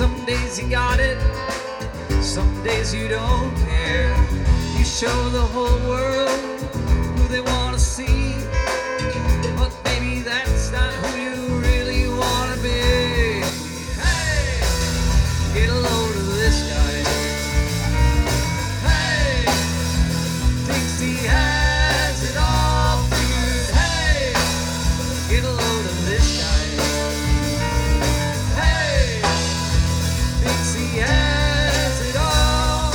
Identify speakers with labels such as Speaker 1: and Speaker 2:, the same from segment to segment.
Speaker 1: Some days you got it, some days you don't care. You show the whole world who they want to see, but maybe that's not who you really want to be. Hey, get a load of this guy. Hey, thinks he has it all figured. Hey, get a load of this guy. Hey, thinks he has it all.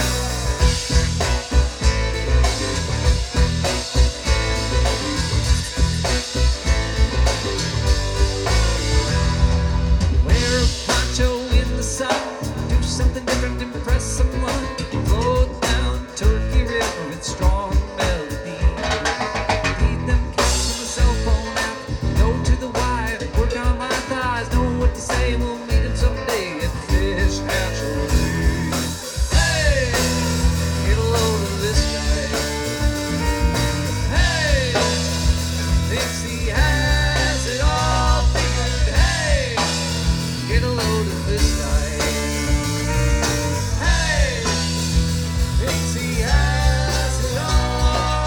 Speaker 1: Wear a poncho in the sun, do something different, impress someone. Float down Turkey River with strong melody. Feed them cats on the cell phone app. Go to the wife, work on my thighs. Know what to say, we'll meet him someday at Fish Hatchery. Hey, get a load of this guy. Hey, thinks he has it all figured. Hey, get a load of this guy. Hey, thinks he has it all.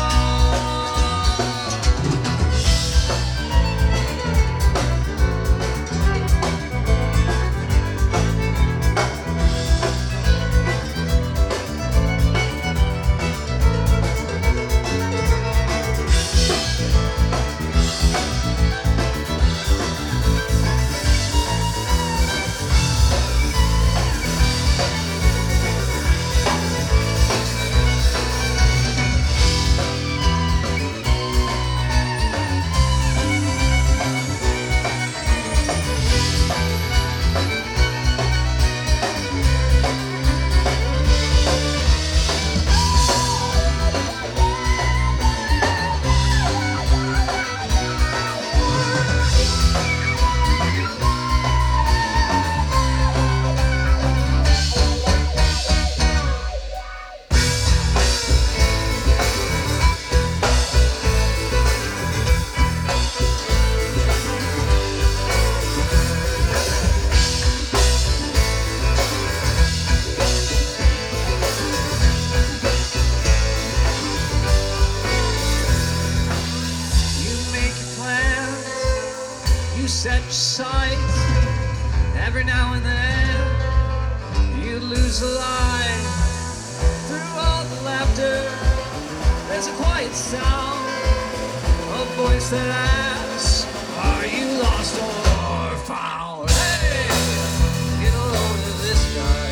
Speaker 1: You make your plans, you set your sights. Every now and then, you lose a line. Through all the laughter, there's a quiet sound, a voice that asks, are you lost or found? Hey, get a load of this guy.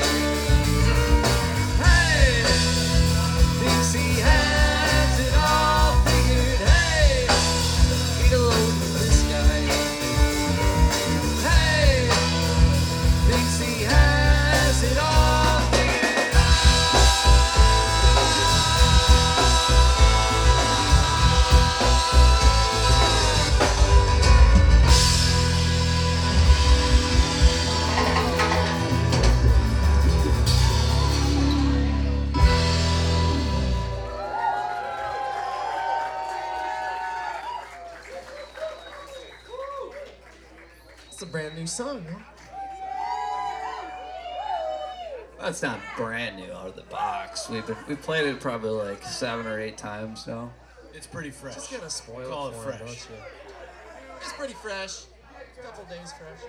Speaker 1: Hey, thinks he has it all figured. Hey, get a load of this guy. Hey, thinks he has it all figured
Speaker 2: It's a brand new song, huh?
Speaker 1: That's not brand new out of the box. We played it probably like 7 or 8 times now.
Speaker 3: It's pretty fresh.
Speaker 2: Just gonna spoil
Speaker 3: Call
Speaker 2: it
Speaker 3: it
Speaker 2: for him,
Speaker 3: fresh.
Speaker 2: don't you? Just pretty fresh. A couple days fresh.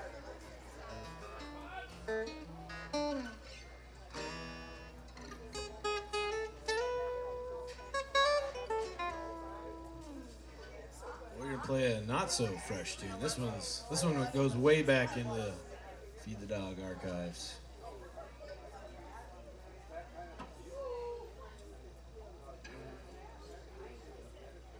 Speaker 3: We're gonna play a not so fresh tune. This one goes way back into Feed the Dog archives.